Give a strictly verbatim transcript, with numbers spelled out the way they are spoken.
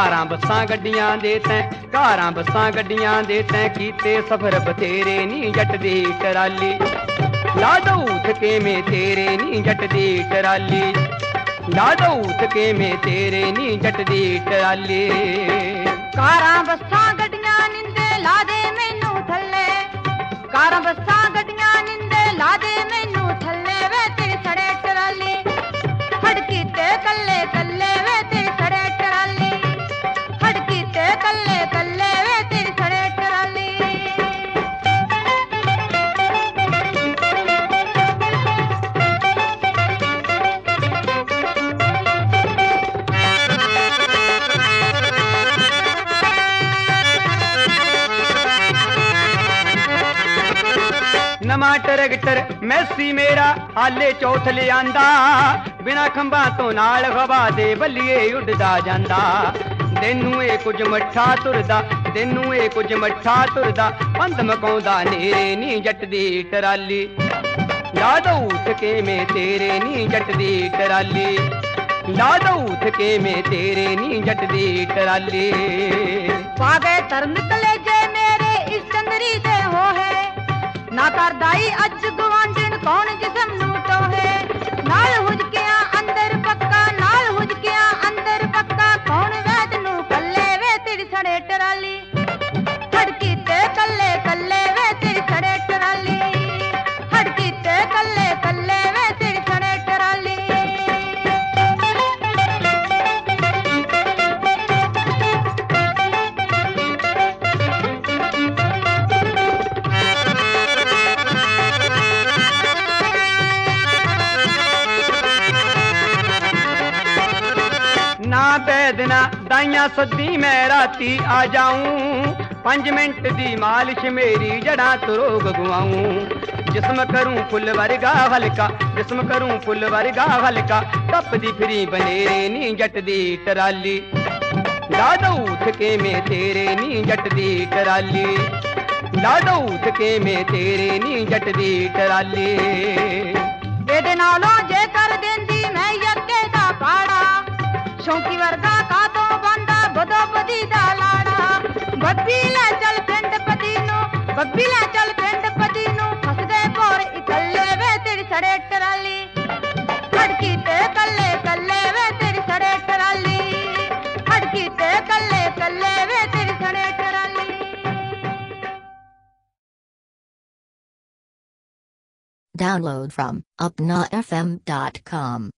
ਕਾਰਾਂ ਬੱਸਾਂ ਗੱਡੀਆਂ ਦੇ ਤੈਂ ਕਾਰਾਂ ਬੱਸਾਂ ਗੱਡੀਆਂ ਦੇ ਤੈਂ ਕੀਤੇ ਸਫ਼ਰ ਬਥੇਰੇ ਨੀ ਜੱਟ ਦੀ ਟਰਾਲੀ ਲਾ ਦਊ ਥਕੇਵੇਂ ਤੇਰੇ ਨੀ ਜੱਟ ਦੀ ਟਰਾਲੀ ਲਾ ਦਊ ਥਕੇਵੇਂ ਤੇਰੇ ਨੀ ਜੱਟ ਦੀ ਟਰਾਲੀ ਕਾਰਾਂ ਬੱਸਾਂ ਗੱਡੀਆਂ ਨਿੰਦੇ ਲਾ ਦੇ ਮੈਨੂੰ ਥੱਲੇ ਕਾਰਾਂ ਬੱਸਾਂ ਗੱਡੀਆਂ ਨਿੰਦੇ ਲਾ ਦੇ ਮੈਨੂੰ ਥੱਲੇ ਵੇ ਤੇਰੀ ਸੜੇ ਟਰਾਲੀ ਹੜਕੀ ਤੇ ਕੱਲੇ ਕੱਲੇ ਵੇ ਤੇਰੀ ਸੜੇ ਟਰਾਲੀ ਹੜਕੀ ਤੇ ਕੱਲੇ ਕੱਲੇ ਵੇ ਤੇਰੀ ਸੜੇ ਟਰਾਲੀ ਨਵਾਂ ਟਰੈਕਟਰ ਮੈਸੀ ਮੇਰਾ ਹਾਲੇ ਚੌਥ ਲਿਆਂਦਾ ਬਿਨਾਂ ਖੰਭਾਂ ਤੋਂ ਨਾਲ ਹਵਾ ਦੇ ਬੱਲੀਏ ਉੱਡਦਾ ਜਾਂਦਾ ਦਿਨ ਨੂੰ ਇਹ ਕੁਝ ਮੱਠਾ ਤੁਰਦਾ ਦਿਨ ਨੂੰ ਇਹ ਕੁਝ ਮੱਠਾ ਤੁਰਦਾ ਪੰਧ ਮਕਾਉਂਦਾ ਨੇਰੇ ਨੀ ਜੱਟ ਦੀ ਟਰਾਲੀ ਲਾ ਦਊ ਥਕੇਵੇਂ ਤੇਰੇ ਨੀ ਜੱਟ ਦੀ ਟਰਾਲੀ ਲਾ ਦਊ ਥਕੇਵੇਂ ਤੇਰੇ ਨੀ ਜੱਟ ਦੀ ਟਰਾਲੀ ਪਾ ਗਏ ਧਰਮ ਕਲੇਜੇ ਮੇਰੇ ਇਸ ਚੰਦਰੀ ਦੇ ਹੋਏ ਨਾ ਕਰਦਾਈ ਅੱਜ ਗਵਾਂਢਣ ਕੌਣ ਜਿਸਮ ਨੂੰ ਟੋਹੇ ਨਾਲ ਹੁਜਕਿਆ ਅੰਦਰ ਪੱਕਾ ਨਾਲ ਹੁਜਕਿਆ ਅੰਦਰ ਪੱਕਾ ਕੌਣ ਵੈਦ ਨੂੰ ਕੱਲੇ ਵੇ ਤੇਰੀ ਸੜੇ ਟਰਾਲੀ ਹੜਕੀ ਤੇ ਕੱਲੇ ਕੱਲੇ ਵੇ ਤੇਰੀ ਸੜੇ ਟਰਾਲੀ ਹੜਕੀ ਤੇ ਕੱਲੇ ਕੱਲੇ ਵੇ ਤੇਰੀ ਸੜੇ ਟਰਾਲੀ ना बैदना दाइयां सद्दी मैं राती आ जाऊं पंज मिनट दी मालिश मेरी जड़ा तो रोग गुआऊं जिस्म करूं फुल वर्गा हल्का जिस्म करूं फुल वर्गा हल्का टप दी फिरी बनेरे नी जट दी टराली ला दऊं थकेਵੇਂ तेरे नी जट दी टराली ला दऊं थकेਵੇਂ तेरे नी जट दी टराली ਇਹਦੇ ਨਾਲੋਂ ਜੇ ਕਰ ਦਿੰਦੀ ਮੈਂ ਯੱਕੇ ਦਾ ਪਾੜਾ ਸ਼ੌਂਕੀ ਵਰਗਾ ਕਾਤੋਂ ਬੰਦਾ ਬਦੋ ਬਦੀ ਦਾ ਲਾੜਾ ਬੱਬੀ ਲੈ ਚੱਲ ਪਿੰਡ ਪਤੀ ਨੂੰ ਬੱਬੀ ਲੈ ਚੱਲ ਪਿੰਡ ਪਤੀ ਨੂੰ ਫਸਦੇ ਭੋਰ ਇਕੱਲੇ ਵੇ ਤੇਰੀ ਸੜੇ ਟਰਾਲੀ ਹੜਕੀ ਤੇ ਕੱਲੇ ਕੱਲੇ ਵੇ ਤੇਰੀ ਸੜੇ ਟਰਾਲੀ ਹੜਕੀ ਤੇ ਕੱਲੇ ਕੱਲੇ ਵੇ ਤੇਰੀ ਸੜੇ trolley Download from upna f m dot com